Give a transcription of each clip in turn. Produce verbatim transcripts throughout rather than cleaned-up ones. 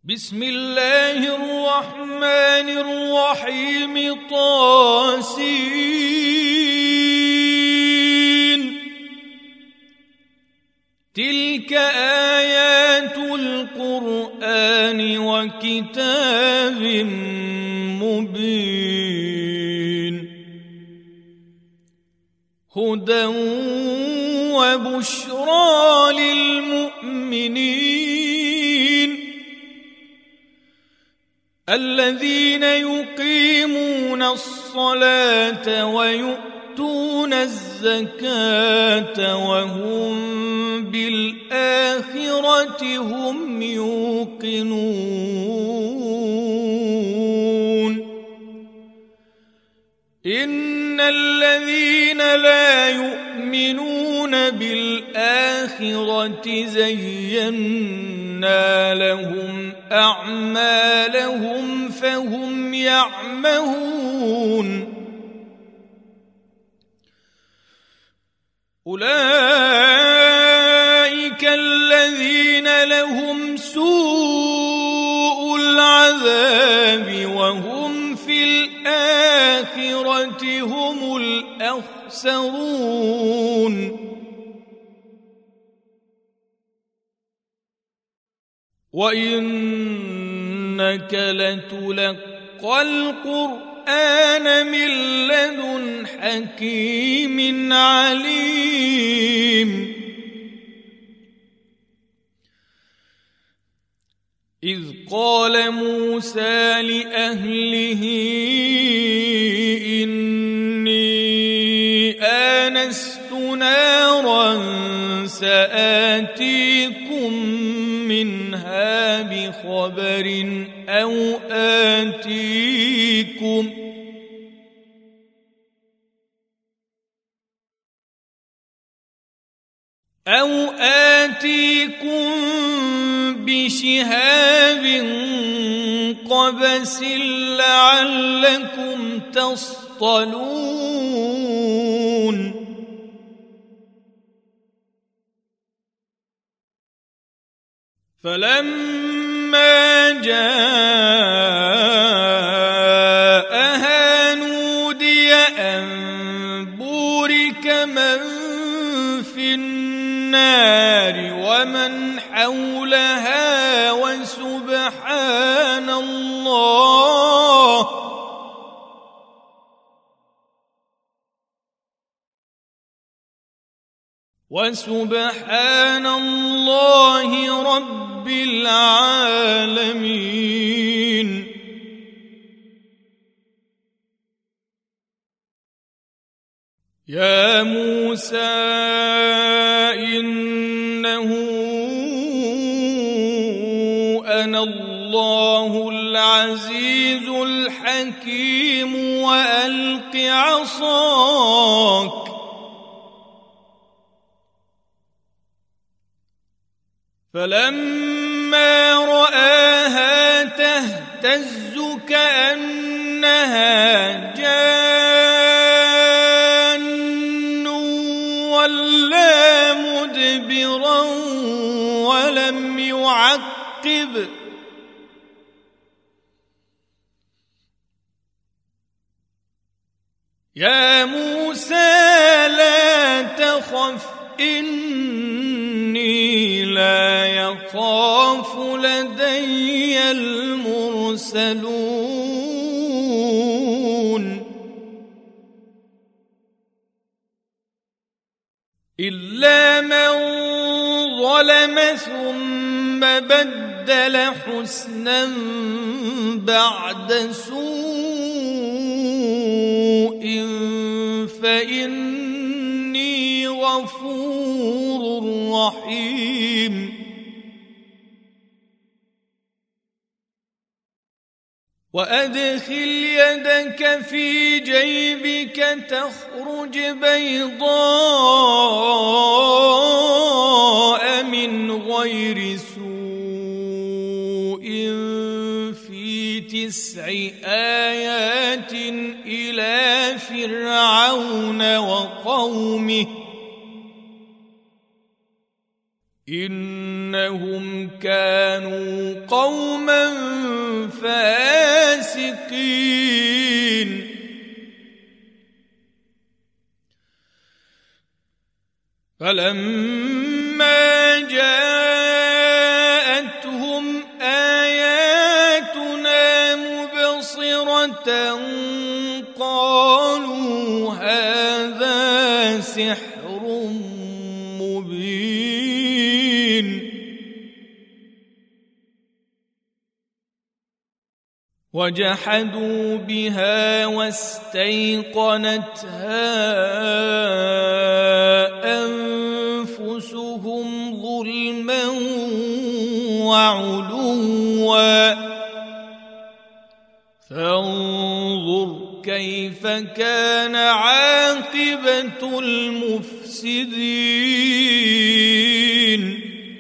بسم الله الرحمن الرحيم طاسين تلك آيات القرآن وكتاب مبين هدى وبشرى للمؤمنين الذين يقيمون الصلاة ويؤتون الزكاة وهم بالآخرة هم يوقنون إن الذين لا يؤمنون بالآخرة زينا لهم أعمالهم فهم يعمهون أولئك الذين لهم سوء العذاب وهم في الآخرة هم الأخسرون وإنك لتلقى القرآن من لدن حكيم عليم إذ قال موسى لأهله إني آنست نارا سآتيكم منها بخبر أو آتيكم أو آتيكم بشهاب قبس لعلكم تصطلون فلما جاءها نودي أن بورك من في النار ومن حولها وسبحان الله وسبحان الله رب العالمين يا موسى إنه أنا الله العزيز الحكيم وألق عصاك فلما رآها تهتز كأنها جان ولا مدبرا ولم يعقب يا موسى لا تخف إني لا يخاف لدي المرسلون إلا من ظلم ثم بدل حسنا بعد سوء فإني غفور رحيم وأدخل يدك في جيبك تخرج بيضاء من غير سوء في تسع آيات إلى فرعون وقومه إنهم كانوا قوما فاسقين فلما جاءتهم آياتنا مبصرة قالوا هذا سحر مبين وجحدوا بها واستيقنتها أنفسهم ظلما وعلوا فانظر كيف كان عاقبة المفسدين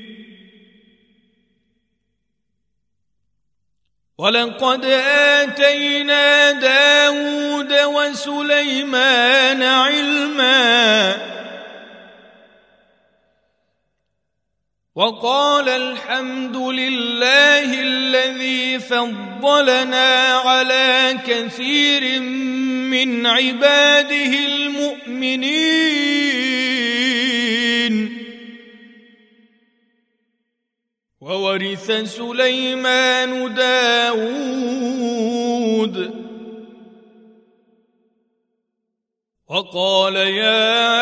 ولقد آتينا داود وسليمان علما وقال الحمد لله الذي فضلنا على كثير من عباده المؤمنين وورث سليمان داود وقال يا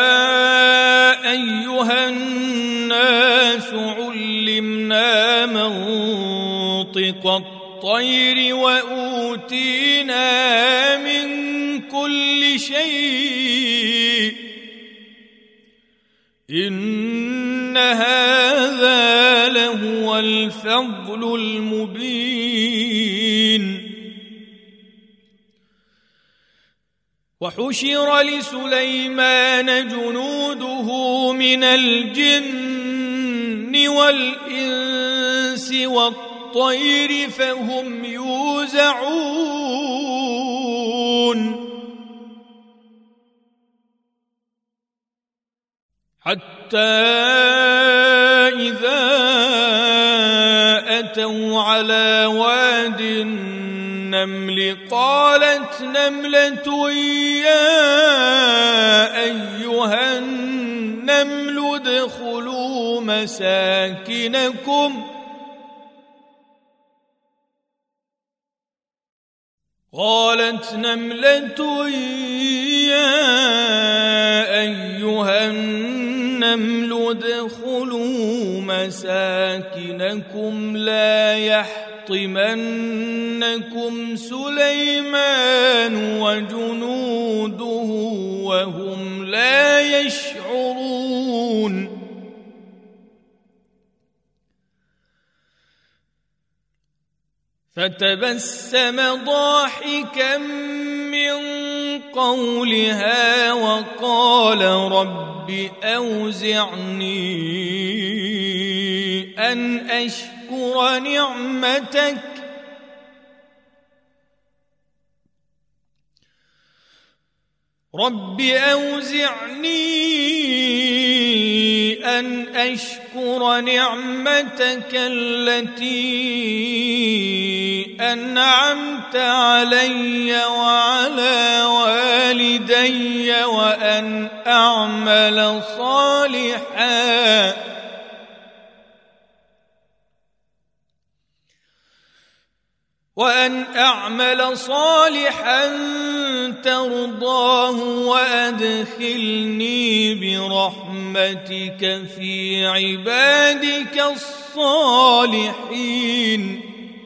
أيها الناس علمنا منطق الطير وأوتينا من كل شيء إن هذا لهو الفضل المبين وحشر لسليمان جنوده من الجن والإنس والطير فهم يوزعون حتى إذا أتوا على واد النمل قالت نملة يا أيها النمل ادخلوا مساكنكم قالت نملة يا أيها النمل ادخلوا مساكنكم لا يحطمنكم سليمان وجنوده وهم لا يشعرون فتبسم ضاحكا من قولها وقال رب أوزعني أن أشكر نعمتك رب أوزعني أن أشكر نعمتك التي أنعمت علي وعلى والدي وأن أعمل صالحا وأن أعمل صالحا ترضاه وأدخلني برحمتك في عبادك الصالحين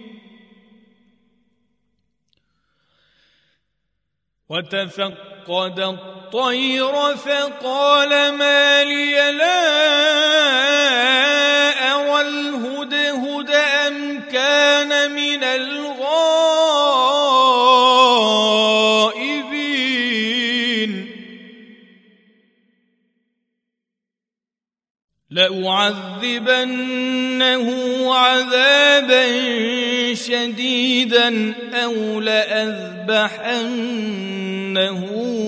وتفقد الطير فقال ما لي لا أرى الهدهد أم كان من الغائبين لأعذبنه عذابا شديدا أو لأذبحنه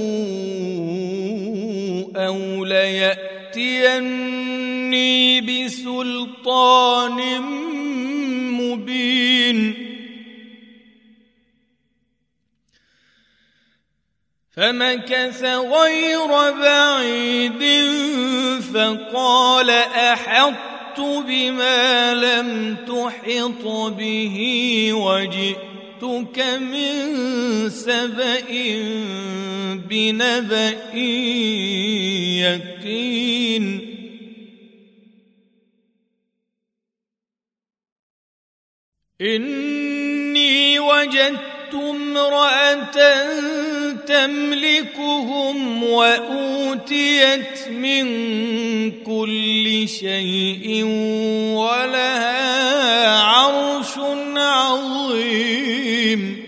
أو ليأتيني بسلطان مبين فمكث غير بعيد فقال أحطت بما لم تحط به وجئتك من سبأ بنبأ يقين إني وجدت امرأة تملكهم وأوتيت من كل شيء ولها عرش عظيم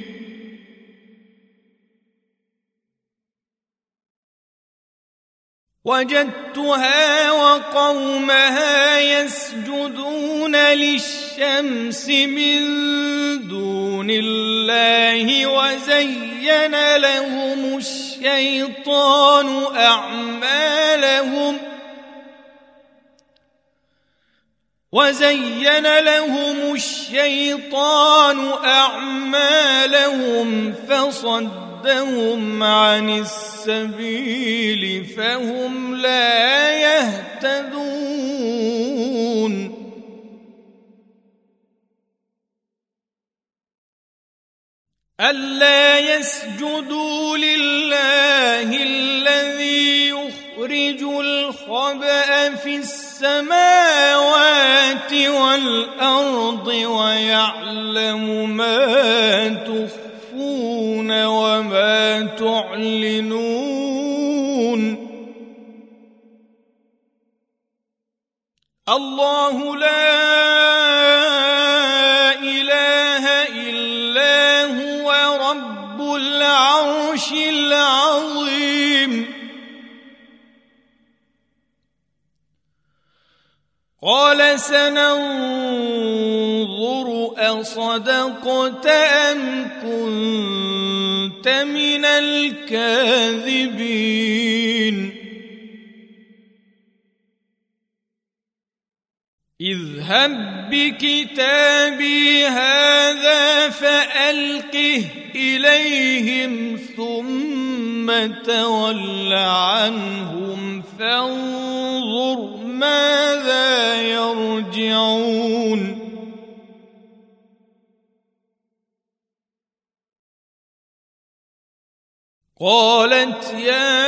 وجدتها وقومها يسجدون للشمس من دون الله وزين لهم الشيطان أعمالهم وزين لهم الشيطان أعمالهم فصدهم عن السبيل فهم لا يهتدون ألا يسجدوا لله الذي يخرج الخبأ في السماوات والأرض ويعلم ما تخفون وما تعلنون الله لا إله إلا هو رب العرش العظيم قال سننظر أصدقت أم كنت من الكاذبين اذهب بكتابي هذا فألقه إليهم ثم تول عنهم فانظر ماذا يرجعون قالت يا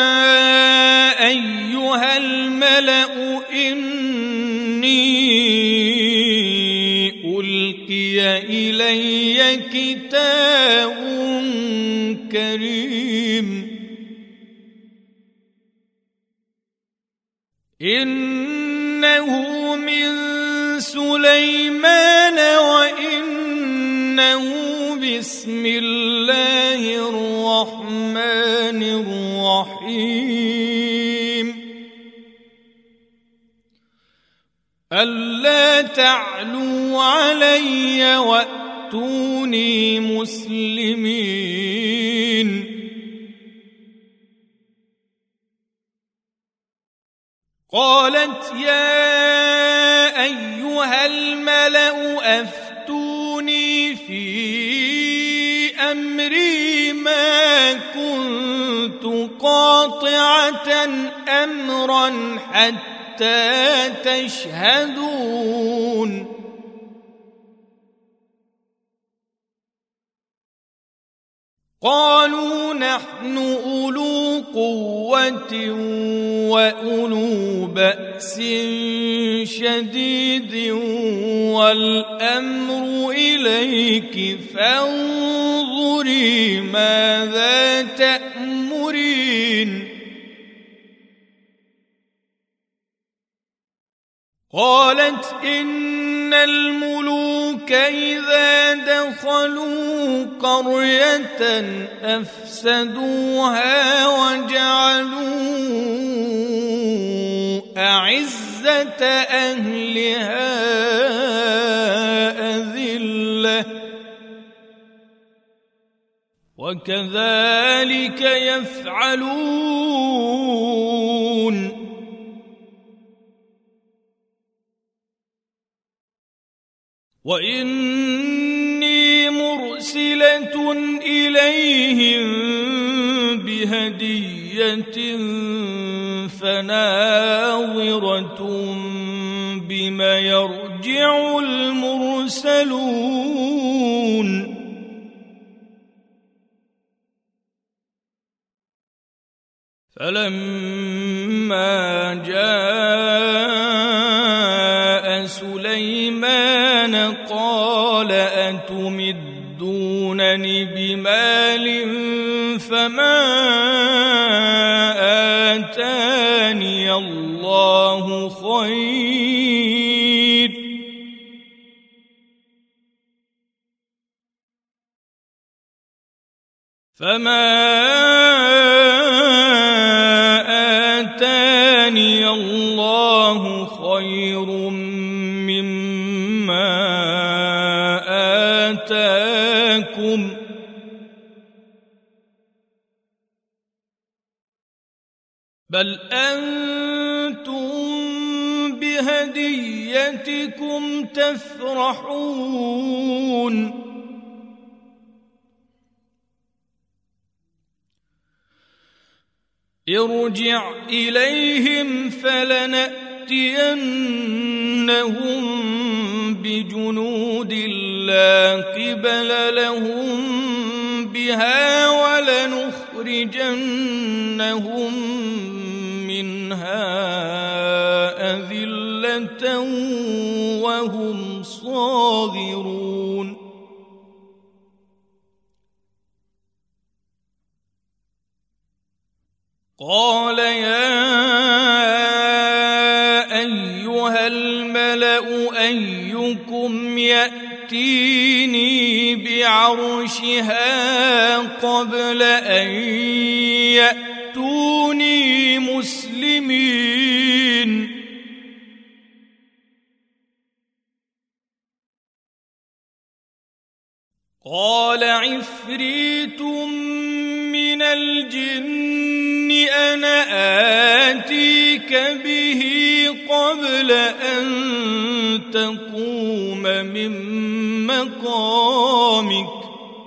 أيها الملأ إني ألقي إلي كتاب كريم إنه من سليمان وإنه بسم الله الرحمن الرحيم ألا تعلوا علي وأتوني مسلمين قالت يا أيها الملأ أفتوني في أمري ما كنت قاطعة أمرا حتى تشهدون قالوا نحن أولو قوة وأولو بأس شديد والأمر إليك فانظري ماذا تأمرين قالت إن الملوك إذا دخلوا قرية أفسدوها وجعلوا أعزة أهلها أذلة وكذلك يفعلون وإني إني مرسلة إليهم بهدية فناظرة بما يرجع المرسلون فلما جاء سليمان قال أتمدونني بمال فما آتاني الله خير فما آتاني الله خير مما آتاكم بل أنتم بهديتكم تفرحون ارجع إليهم فلنأتينهم بجنود لا قبل لهم بها ولنخرجنهم منها أذلة وهم صاغرون قال يا أيها الملأ أيكم يأتيني بعرشها قبل أن يأتوني مسلمين قال عفريت من الجن أنا آتيك به قبل أن تقوم من مقامك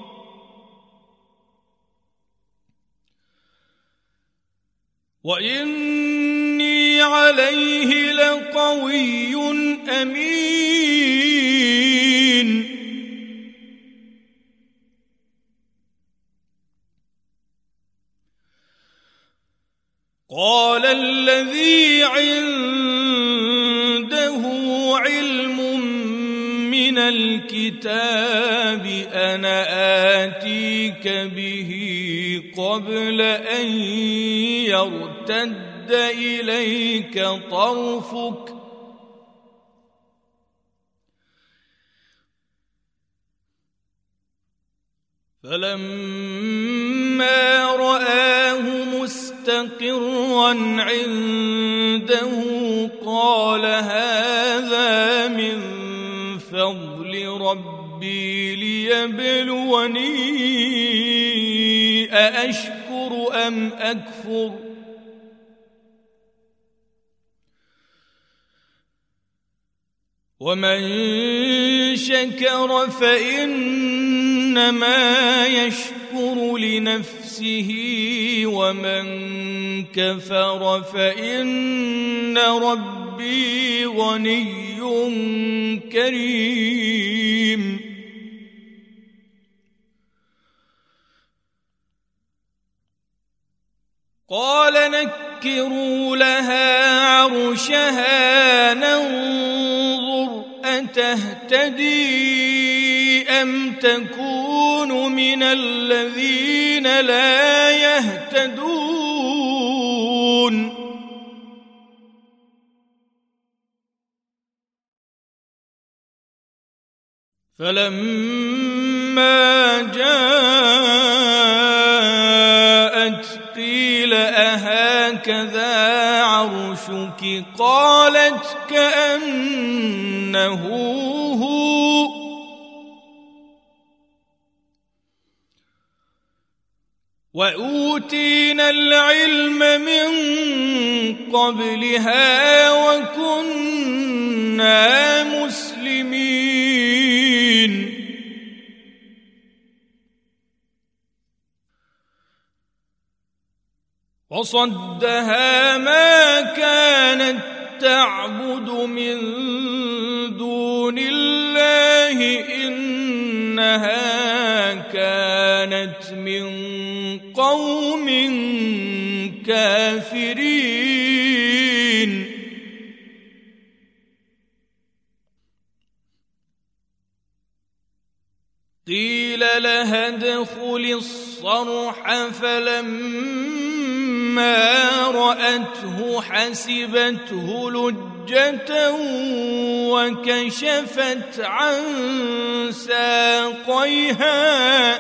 وإني عليه لقوي أمين قال الذي عنده علم من الكتاب أنا آتيك به قبل أن يرتد إليك طرفك فلما رآه مستقرا عنده قال هذا من فضل ربي ليبلوني أأشكر أم أكفر ومن شكر فإنما يشكر لنفسه ومن كفر فإن ربي غني كريم قال نكروا لها عرشها ننظر أتهتدي أم تكون من الذين لا يهتدون فلما جاءت قيل أهكذا عرشك قالت كأنه هو وأوتينا العلم من قبلها وكنا مسلمين فصدها ما كانت تعبد من دون الله إنها كانت من قوم كافرين. قيل لها ادخل الصرح فلما رأته حسبته لجة وكشفت عن ساقيها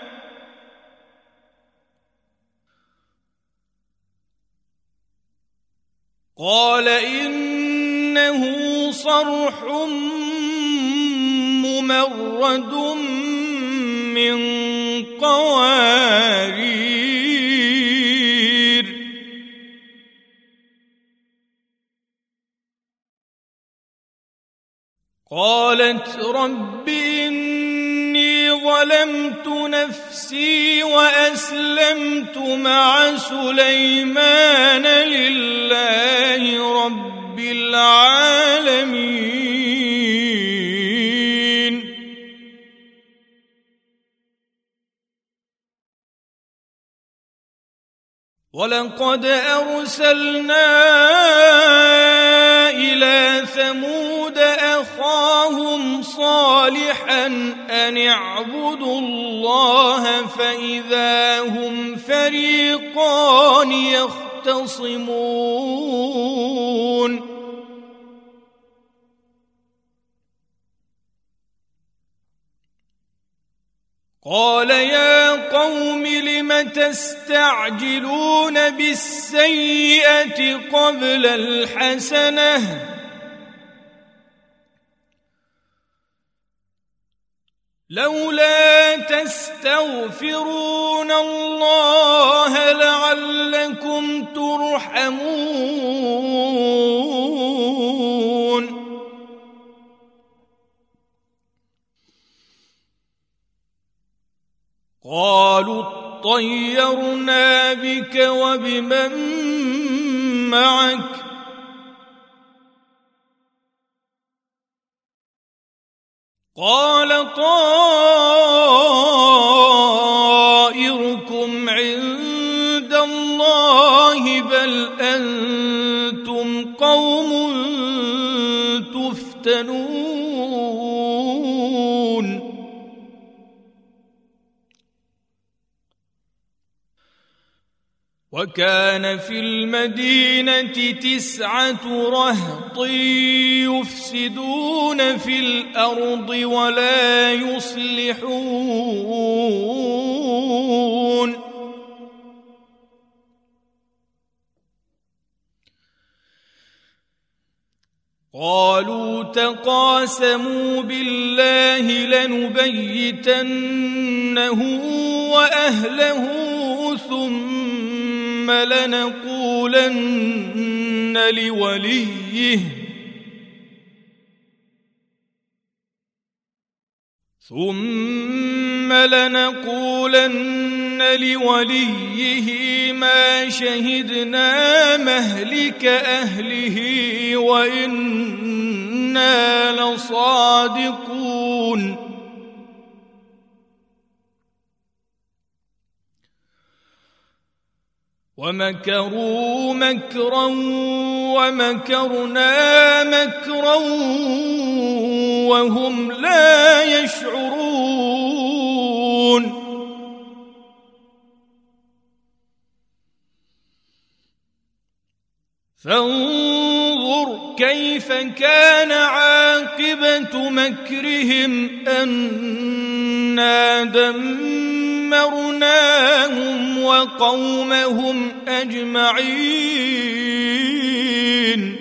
قال إنه صرح ممرد من قوارير. قالت رب إني ظلمت نفسي وأسلمت مع سليمان لله رب العالمين. ولقد أرسلنا إلى ثمود أخاهم صالحا أن اعبدوا الله فإذا هم فريقان يختصمون. قال يا قوم لم تستعجلون بالسيئة قبل الحسنة لولا تستغفرون الله لعلكم ترحمون. قالوا اطيرنا بك وبمن معك قال طائركم عند الله بل أنتم قوم تفتنون. وكان في المدينة تسعة رهط يفسدون في الأرض ولا يصلحون. قالوا تقاسموا بالله لنبيتنه وأهله ثم لنقولن لوليه ثم لنقولن لوليه ما شهدنا مهلك أهله وإنا لصادقون. ومكروا مكرا ومكرنا مكرا وهم لا يشعرون. فانظر كيف كان عاقبة مكرهم أنا دمرناهم وقومهم أجمعين.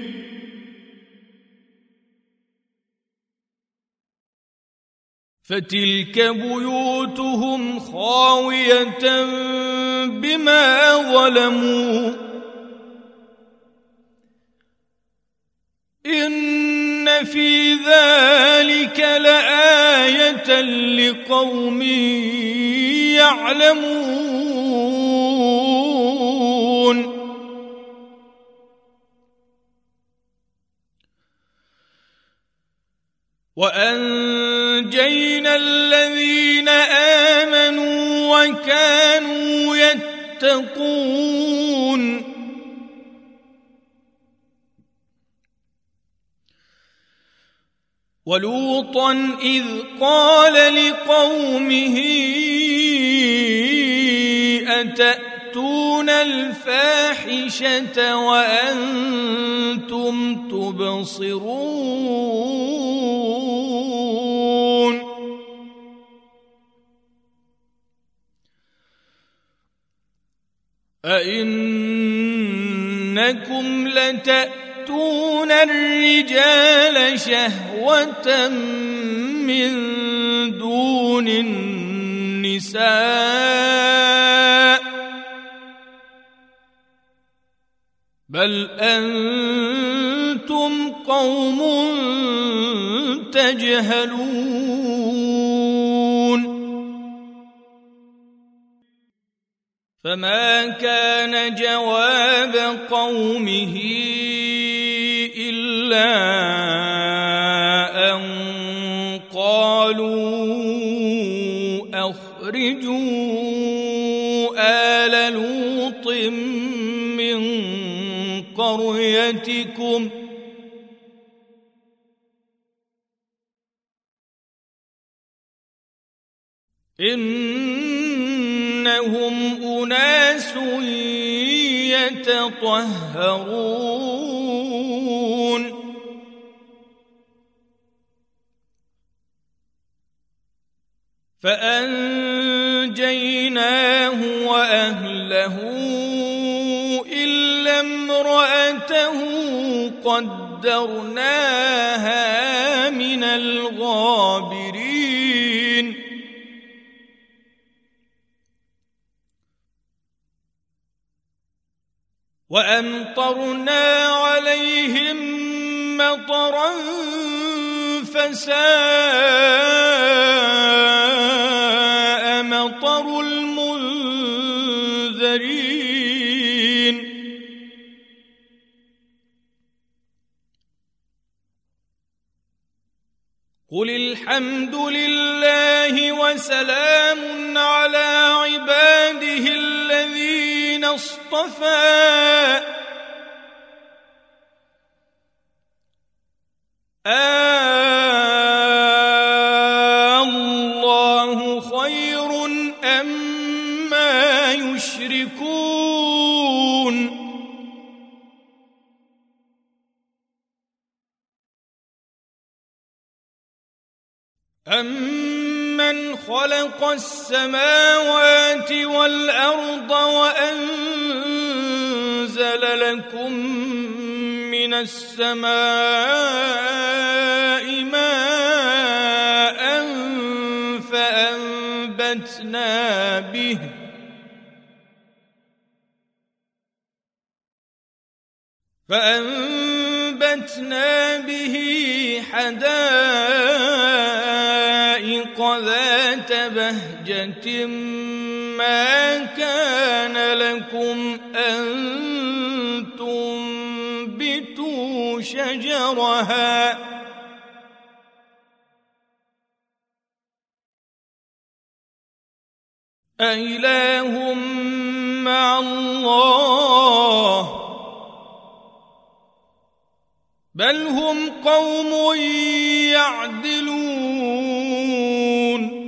فتلك بيوتهم خاوية بما ظلموا إن في ذلك لآية لقوم يعلمون. وأنجينا الذين آمنوا وكانوا يتقون ولوطا إذ قال لقومه أتأتون الفاحشة وأنتم تبصرون أئنكم لتأتون الرجال شهوة من دون النساء بل أنتم قوم تجهلون فما كان جواب قومه إلا أن قالوا أخرجوا آل لوط من قريتكم إنهم أناس يتطهرون فأنجيناه وأهله إلا امرأته قدرناها من الغابرين وأمطرنا عليهم مطرا فساء مطر المنذرين قل الحمد لله وسلام على عباده الذين اصطفى الله خير أما يشركون أمن خلق السماوات والأرض وأنزل لكم من السماء ماء فأنبتنا به فأنبتنا به حدائق ذات بهجة ما كان لكم أن تنبتوا شجرها أإله مع الله بل هم قوم يعدلون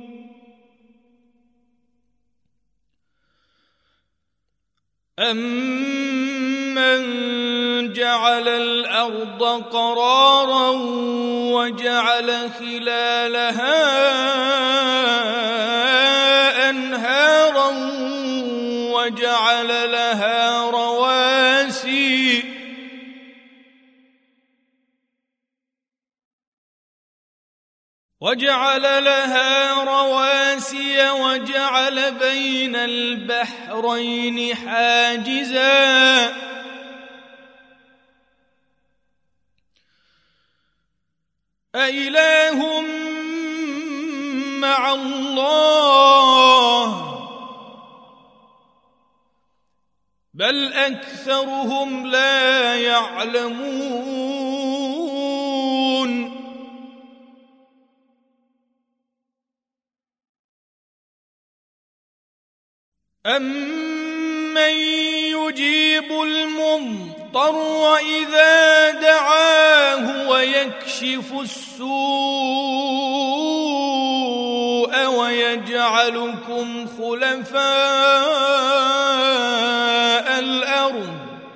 أمن جعل الأرض قرارا وجعل خلالها أنهارا وجعل لها رواسي وجعل لها رواسي وجعل بين البحرين حاجزا أإله مع الله بل أكثرهم لا يعلمون أَمَّن يُجِيبُ الْمُضْطَرَّ إِذَا دَعَاهُ وَيَكْشِفُ السُّوءَ وَيَجْعَلُكُمْ خُلَفَاءَ الْأَرْضِ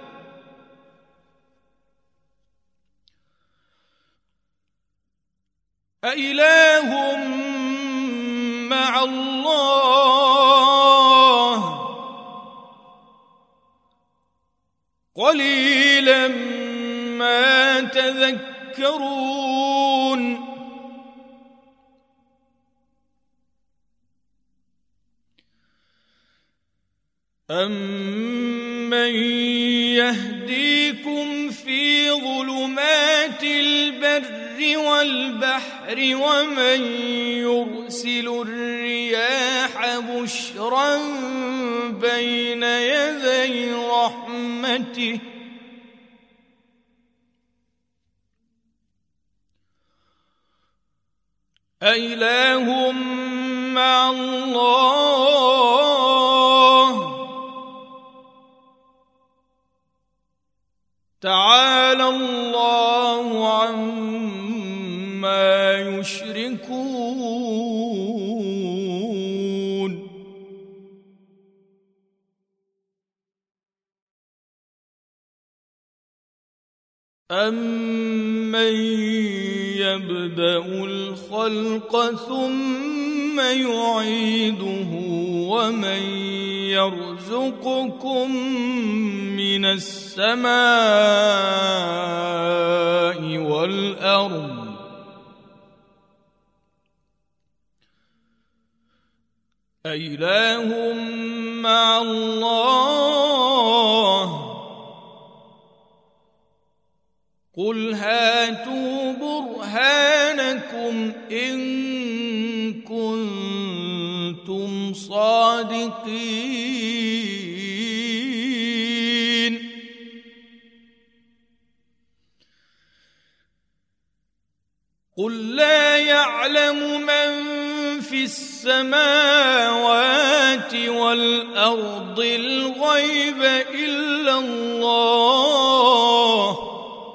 أَإِلَٰهٌ مَّعَ اللَّهِ قَلِيلًا مَّا تَذَكَّرُونَ أَمَّن يَهْدِيكُمْ فِي ظُلُمَاتِ الْبَرِّ وَالْبَحْرِ وَمَن يُرْسِلُ الرِّيَاحَ بُشْرًا بَيْنَ يَدَيْ رَحْمَتِهِ أَإِلَٰهٌ مَّعَ اللَّهِ تَعَالَى اللَّهُ عَمَّا يُشْرِكُونَ أَمَّن يَبْدَأُ الْخَلْقَ ثُمَّ يُعِيدُهُ وَمَن يَرْزُقُكُم مِّنَ السَّمَاءِ وَالْأَرْضِ أَإِلَٰهٌ مَّعَ اللَّهِ قُلْ هَاتُوا بُرْهَانَكُمْ إِن كُنتُمْ صَادِقِينَ قُل لَّا يَعْلَمُ مَن فِي السَّمَاوَاتِ وَالْأَرْضِ الْغَيْبَ إِلَّا اللَّهُ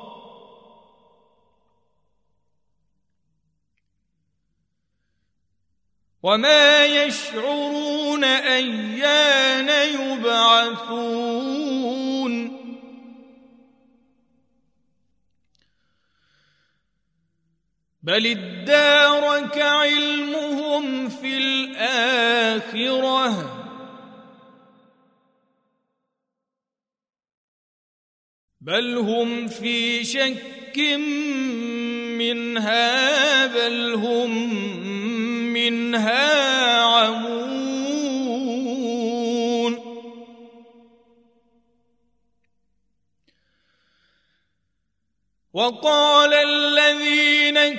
وَمَا يَشْعُرُونَ أَيَّانَ يُبْعَثُونَ بَلِ ادَّارَكَ عِلْمُهُمْ فِي الْآخِرَةِ بَلْ هُمْ فِي شَكٍّ مِّنْهَا بَلْ هُمْ مِنْهَا عَمُونَ وَقَالَ الَّذِينَ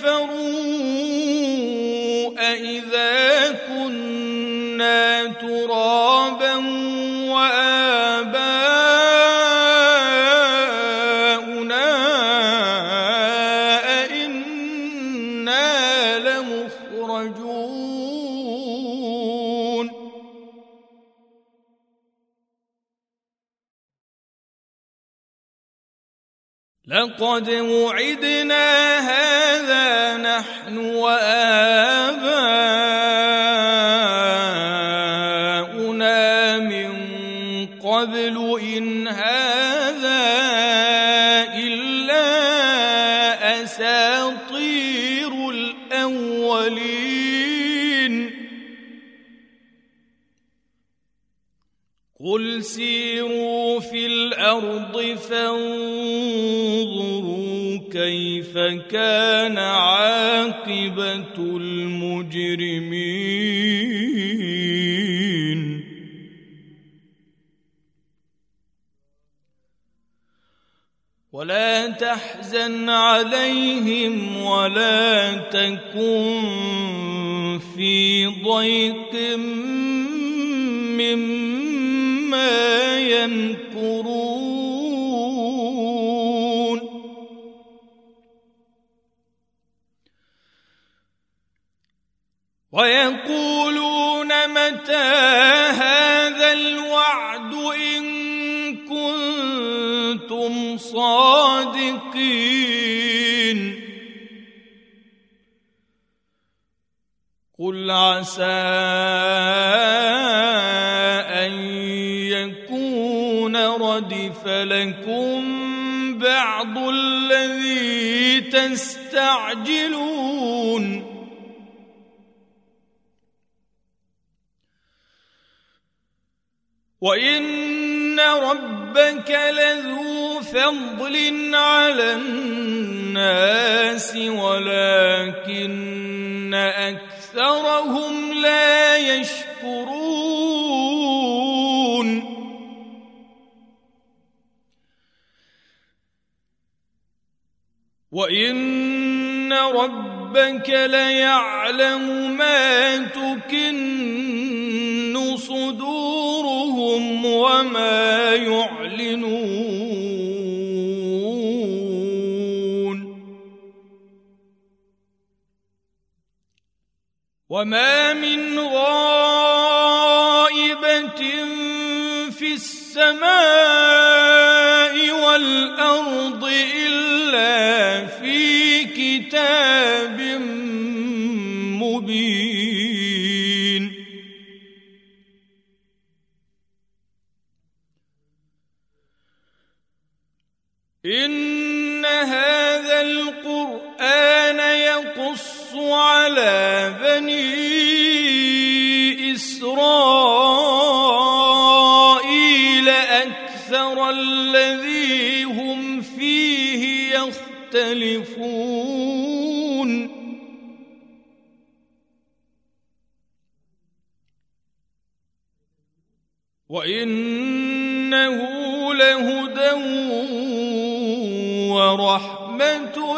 كَفَرُوا أَإِذَا كُنَّا تُرَابًا وَآبَاؤُنَا أَإِنَّا لَمُخْرَجُونَ لَقَدْ وُعِدْنَا هَٰذَا نَحْنُ وَآبَاؤُنَا مِن قَبْلُ إِنْ هَٰذَا إِلَّا أَسَاطِيرُ الْأَوَّلِينَ قُلْ سِيرُوا فِي الْأَرْضِ فَانظُرُوا كَيْفَ كَانَ عَاقِبَةُ الْمُجْرِمِينَ وَلَا تَحْزَنْ عَلَيْهِمْ وَلَا تَكُنْ فِي ضَيْقٍ مِّمَّا يَمْكُرُونَ وَيَقُولُونَ مَتَىٰ هَٰذَا الوعد إن كنتم صادقين قل عسى أن يكون ردف لكم بعض الذي تستعجلون وإن ربك لذو فضل على الناس ولكن أكثرهم لا يشكرون وإن ربك ليعلم ما تكن صدورهم وما يعلنون وما من غائبة في السماء والأرض إلا في كتاب مبين إن هذا القرآن يقص على بني إسرائيل أكثر الذي هم فيه يختلفون وإنه لهدى ورحمة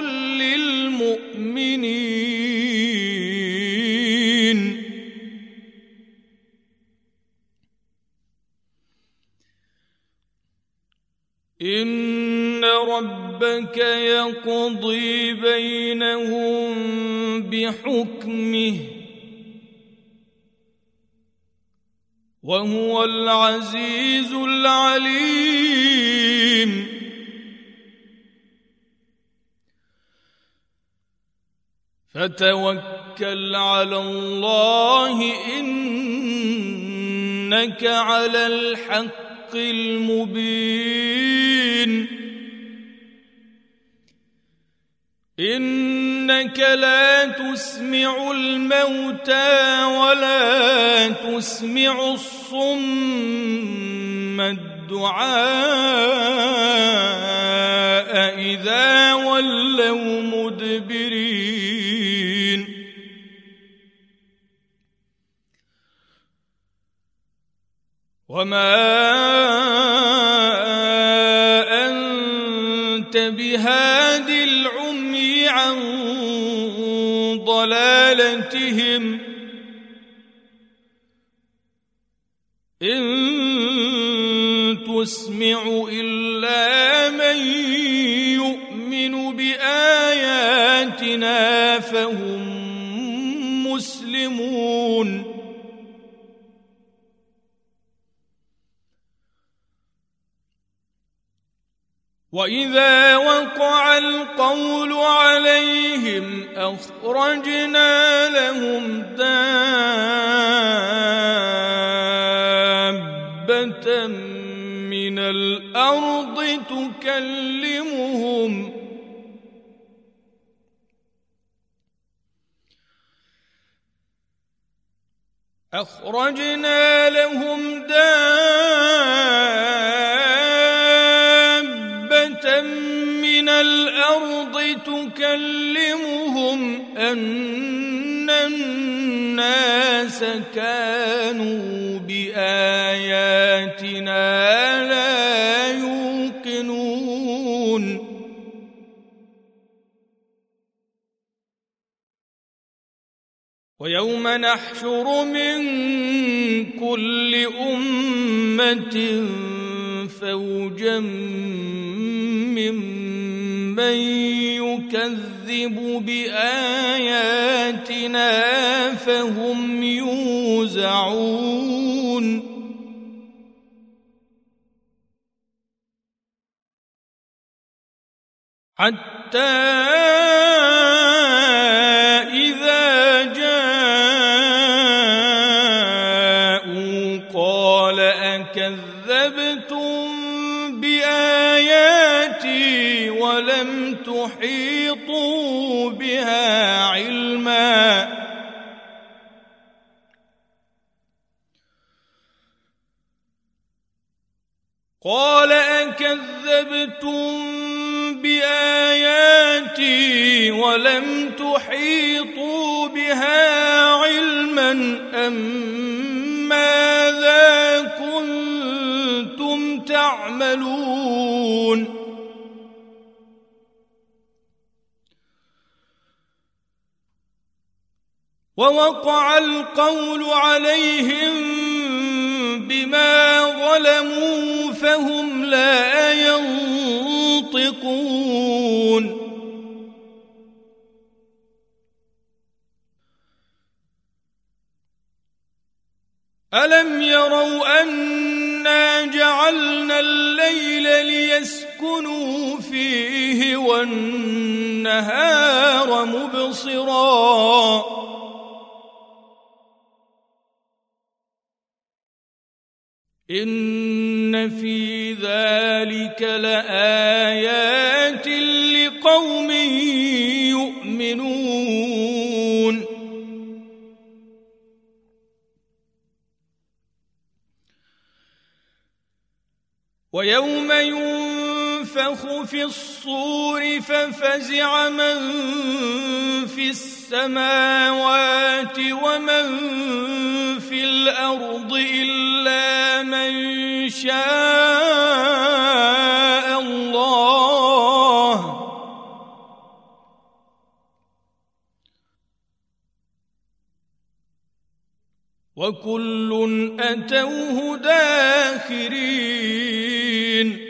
للمؤمنين إن ربك يقضي بينهم بحكمه وهو العزيز العليم فتوكل على الله إنك على الحق المبين إنك لا تسمع الموتى ولا تسمع الصم الدعاء إذا ولوا مدبرين وما أنت بهاد العمي عن ضلالتهم إن تسمع إلا من يؤمن بآياتنا فهم مسلمون وإذا وقع القول عليهم أخرجنا لهم دابة من الأرض تكلمهم أخرجنا لهم دابة من الأرض تكلمهم أن الناس كانوا بآياتنا لا يوقنون ويوم نحشر من كل أمة فوجا ممن يكذب بآياتنا فهم يوزعون حتى إذا جاءوا قال أكذبتم بآياتي ولم تحيطوا بها علما قال أكذبتم بآياتي ولم تحيطوا بها علما أم ماذا كنتم تعملون ووقع القول عليهم بما ظلموا فهم لا ينطقون ألم يروا أنا جعلنا الليل ليسكنوا فيه والنهار مبصرا إن في ذلك لآيات لقوم يؤمنون ويوم ينفخ في الصور ففزع من في السماوات ومن في الأرض إلا من شاء الله وكل أتوه داخرين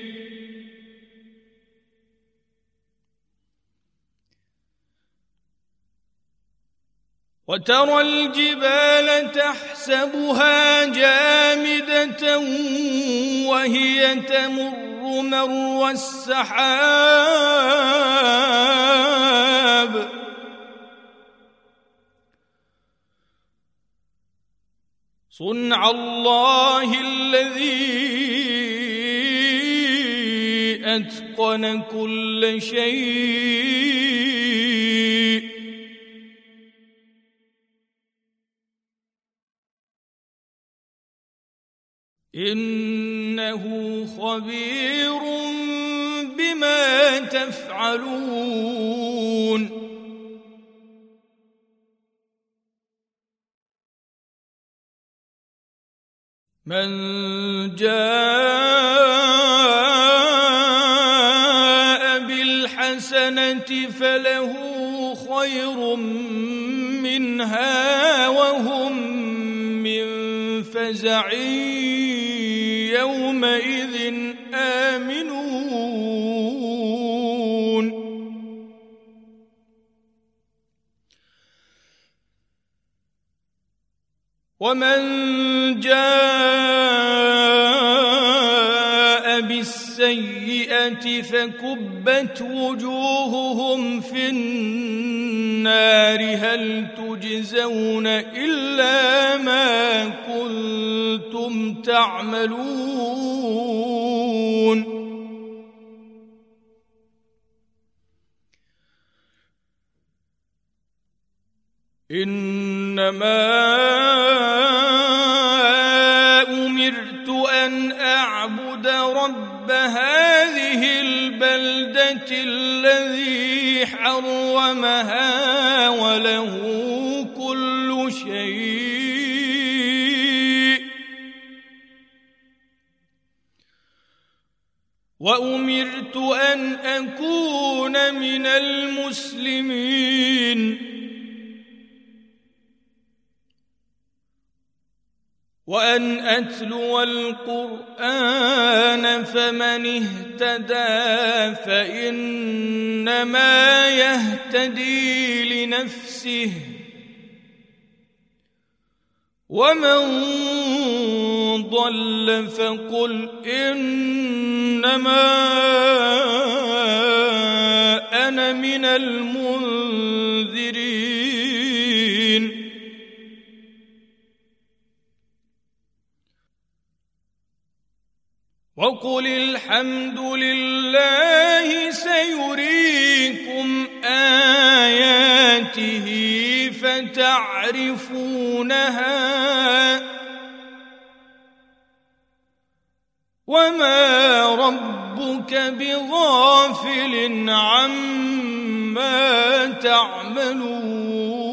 وترى الجبال تحسبها جامدة وهي تمر مر السحاب صنع الله الذي أتقن كل شيء إنه خبير بما تفعلون من جاء بالحسنة فله خير منها وهم من فزع يومئذ آمنون ومن جاء بالسيئة فكبت وجوههم في النار هل تجزون إلا ما كنتم تعملون إنما أمرت أن أعبد رب هذه البلدة الذي حرمها وله كل شيء وأمرت أن أكون من المسلمين وأن أتلو القرآن فمن اهتدى فإنما يهتدي لنفسه ومن ضل فقل إنما أنا من المنذرين وقل الحمد لله سيريكم آياته فتعرفونها وما ربك بغافل عما تعملون